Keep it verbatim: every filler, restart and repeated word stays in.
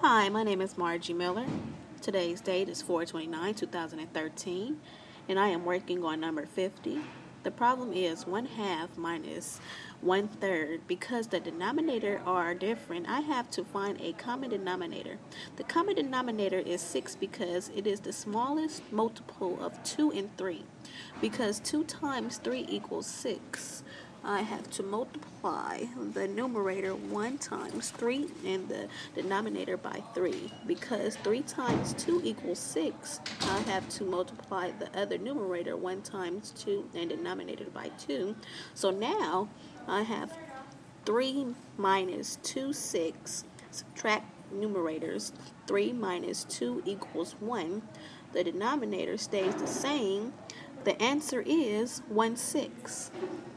Hi, my name is Margie Miller. Today's date is four twenty-nine, two thousand thirteen, and I am working on number fifty. The problem is one half minus one third. Because the denominator are different, I have to find a common denominator. The common denominator is six because it is the smallest multiple of two and three. Because two times three equals six, I have to multiply the numerator one times three and the denominator by three. Because three times two equals six, I have to multiply the other numerator one times two and denominator by two. So now I have three minus two, six. Subtract numerators. three minus two equals one. The denominator stays the same. The answer is one sixth.